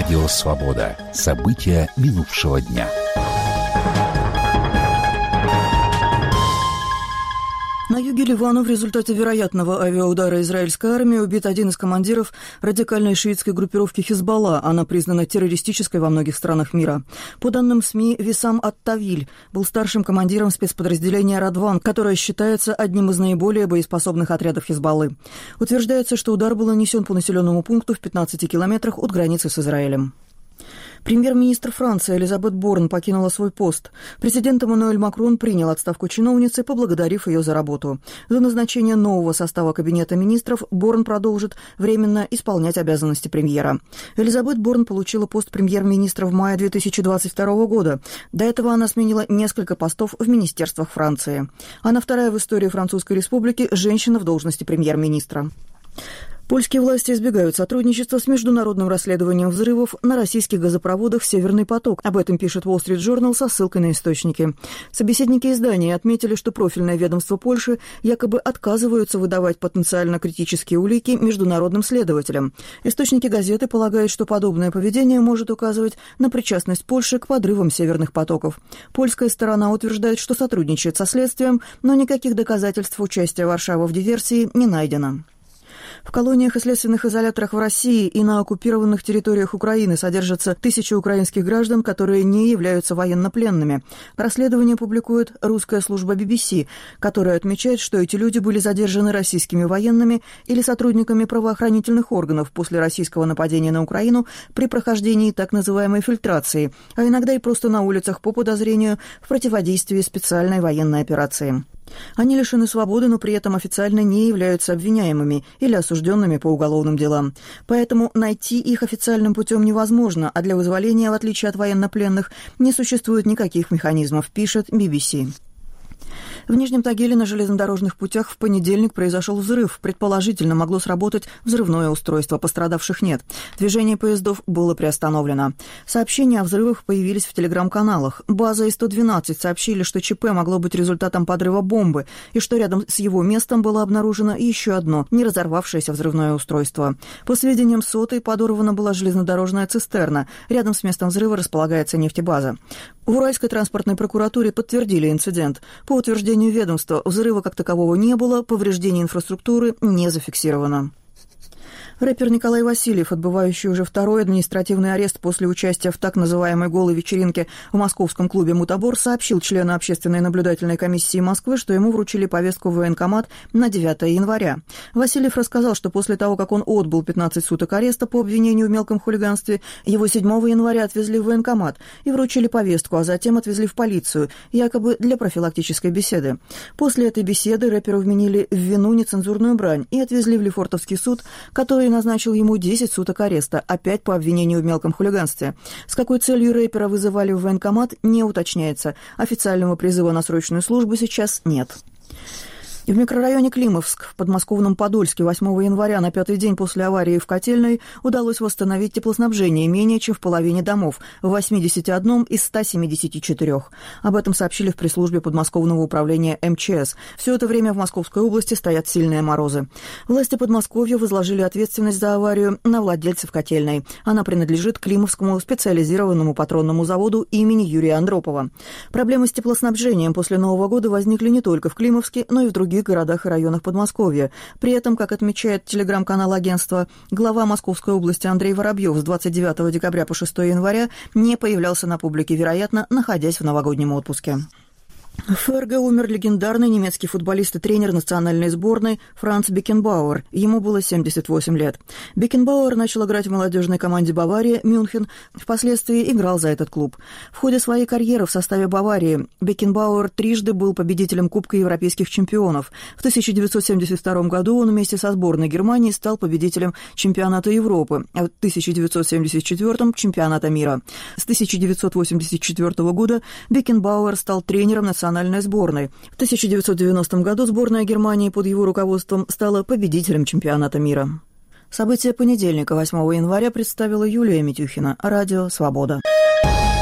Радио «Свобода». События минувшего дня. На юге Ливана в результате вероятного авиаудара израильской армии убит один из командиров радикальной шиитской группировки «Хизбалла». Она признана террористической во многих странах мира. По данным СМИ, Висам ат-Тавиль был старшим командиром спецподразделения «Радван», которое считается одним из наиболее боеспособных отрядов «Хизбаллы». Утверждается, что удар был нанесен по населенному пункту в 15 километрах от границы с Израилем. Премьер-министр Франции Элизабет Борн покинула свой пост. Президент Эммануэль Макрон принял отставку чиновницы, поблагодарив ее за работу. До назначения нового состава кабинета министров Борн продолжит временно исполнять обязанности премьера. Элизабет Борн получила пост премьер-министра в мае 2022 года. До этого она сменила несколько постов в министерствах Франции. Она вторая в истории Французской республики женщина в должности премьер-министра. Польские власти избегают сотрудничества с международным расследованием взрывов на российских газопроводах «Северный поток». Об этом пишет Wall Street Journal со ссылкой на источники. Собеседники издания отметили, что профильное ведомство Польши якобы отказываются выдавать потенциально критические улики международным следователям. Источники газеты полагают, что подобное поведение может указывать на причастность Польши к подрывам «Северных потоков». Польская сторона утверждает, что сотрудничает со следствием, но никаких доказательств участия Варшавы в диверсии не найдено. В колониях и следственных изоляторах в России и на оккупированных территориях Украины содержатся тысячи украинских граждан, которые не являются военнопленными. Расследование публикует русская служба BBC, которая отмечает, что эти люди были задержаны российскими военными или сотрудниками правоохранительных органов после российского нападения на Украину при прохождении так называемой фильтрации, а иногда и просто на улицах по подозрению в противодействии специальной военной операции. Они лишены свободы, но при этом официально не являются обвиняемыми или осужденными по уголовным делам. Поэтому найти их официальным путем невозможно, а для вызволения, в отличие от военнопленных, не существует никаких механизмов, пишет BBC. В Нижнем Тагиле на железнодорожных путях в понедельник произошел взрыв. Предположительно, могло сработать взрывное устройство. Пострадавших нет. Движение поездов было приостановлено. Сообщения о взрывах появились в телеграм-каналах. База и 112 сообщили, что ЧП могло быть результатом подрыва бомбы и что рядом с его местом было обнаружено еще одно не разорвавшееся взрывное устройство. По сведениям СОТы, подорвана была железнодорожная цистерна. Рядом с местом взрыва располагается нефтебаза. В Уральской транспортной прокуратуре подтвердили инцидент. По утверждению ведомства, взрыва как такового не было, повреждений инфраструктуры не зафиксировано. Рэпер Николай Васильев, отбывающий уже второй административный арест после участия в так называемой «голой вечеринке» в московском клубе «Мутабор», сообщил члену общественной наблюдательной комиссии Москвы, что ему вручили повестку в военкомат на 9 января. Васильев рассказал, что после того, как он отбыл 15 суток ареста по обвинению в мелком хулиганстве, его 7 января отвезли в военкомат и вручили повестку, а затем отвезли в полицию, якобы для профилактической беседы. После этой беседы рэперу вменили в вину нецензурную брань и отвезли в Лефортовский суд, который назначил ему 10 суток ареста, опять по обвинению в мелком хулиганстве. С какой целью рэпера вызывали в военкомат, не уточняется. Официального призыва на срочную службу сейчас нет. В микрорайоне Климовск в подмосковном Подольске 8 января на 5-й день после аварии в котельной удалось восстановить теплоснабжение менее чем в половине домов, в 81 из 174. Об этом сообщили в пресс-службе подмосковного управления МЧС. Все это время в Московской области стоят сильные морозы. Власти Подмосковья возложили ответственность за аварию на владельцев котельной. Она принадлежит Климовскому специализированному патронному заводу имени Юрия Андропова. Проблемы с теплоснабжением после Нового года возникли не только в Климовске, но и в других городах и районах Подмосковья. При этом, как отмечает телеграм-канал агентства, глава Московской области Андрей Воробьев с 29 декабря по 6 января не появлялся на публике, вероятно, находясь в новогоднем отпуске. В ФРГ умер легендарный немецкий футболист и тренер национальной сборной Франц Бекенбауэр. Ему было 78 лет. Бекенбауэр начал играть в молодежной команде «Бавария» Мюнхен, впоследствии играл за этот клуб. В ходе своей карьеры в составе «Баварии» Бекенбауэр трижды был победителем Кубка европейских чемпионов. В 1972 году он вместе со сборной Германии стал победителем чемпионата Европы, а в 1974 – чемпионата мира. С 1984 года Бекенбауэр стал тренером национальной сборной. В 1990 году сборная Германии под его руководством стала победителем чемпионата мира. События понедельника, 8 января, представила Юлия Митюхина. Радио «Свобода».